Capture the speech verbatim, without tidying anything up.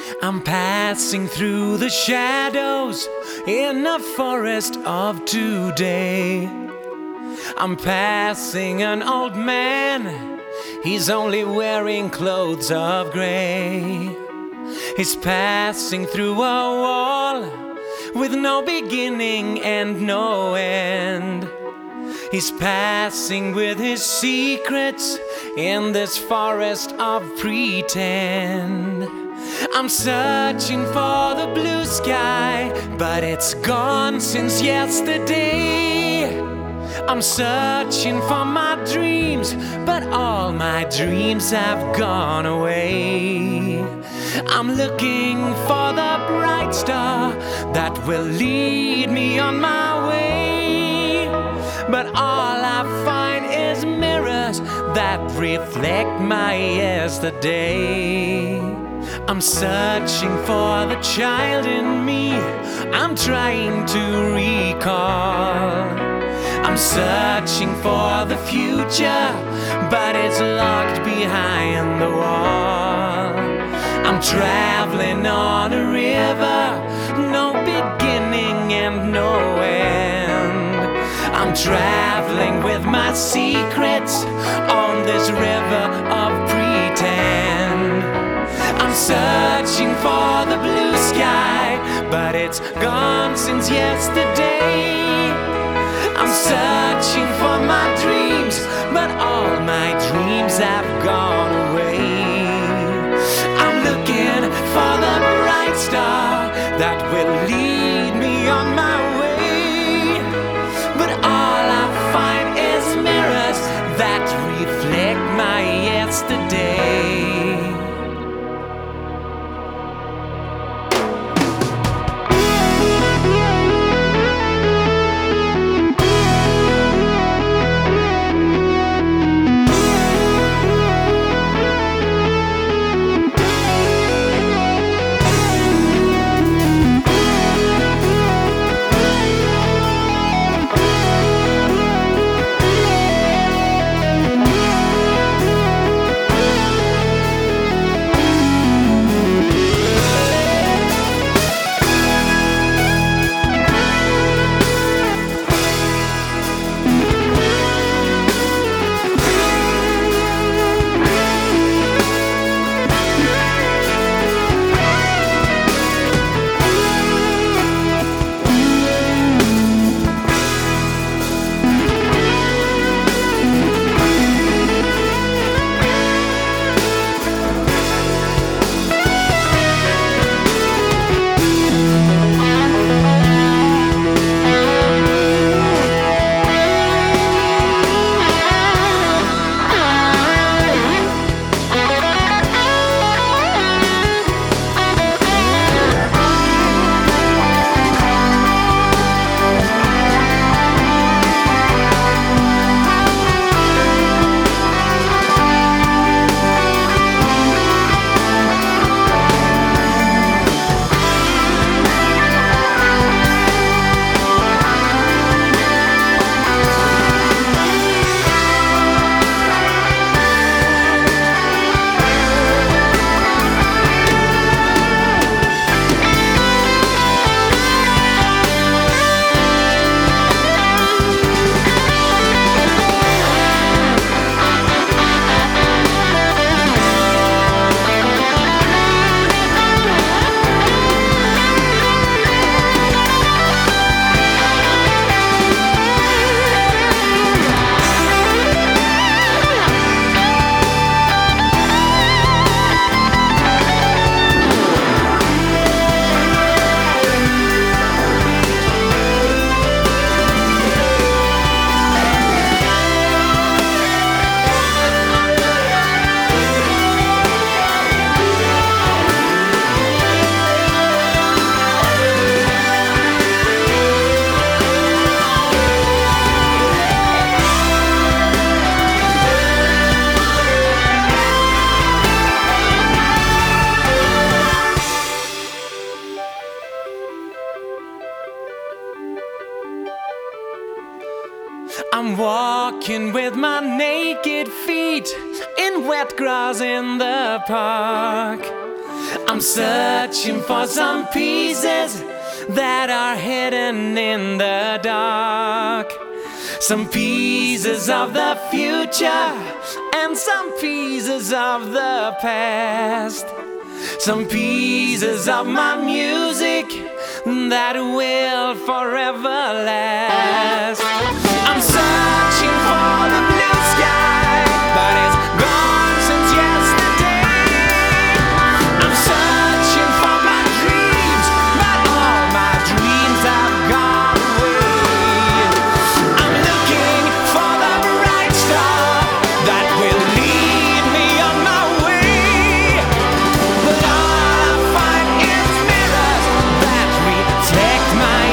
I'm passing through the shadows in a forest of today. I'm passing an old man, he's only wearing clothes of gray. He's passing through a wall with no beginning and no end. He's passing with his secrets in this forest of pretend. I'm searching for the blue sky, but it's gone since yesterday. I'm searching for my dreams, but all my dreams have gone away. I'm looking for the bright star that will lead me on my way, but all I find is mirrors that reflect my yesterday. I'm searching for the child in me, I'm trying to recall. I'm searching for the future, but it's locked behind the wall. I'm traveling on a river, no beginning and no end. I'm traveling with my secrets on this river of pretend. I'm searching for the blue sky, but it's gone since yesterday. I'm searching for my dreams, but all my dreams have gone away. I'm looking for the bright star that will lead me on my way, but all I find is mirrors that reflect my yesterday. I'm walking with my naked feet in wet grass in the park. I'm I'm searching for some pieces that are hidden in the dark. Some pieces of the future and some pieces of the past. Some pieces of my music that will forever last. I'm searching for the blue sky, but it's gone since yesterday. I'm searching for my dreams, but all my dreams have gone away. I'm looking for the bright star that will lead me on my way, but all I find is mirrors that reflect my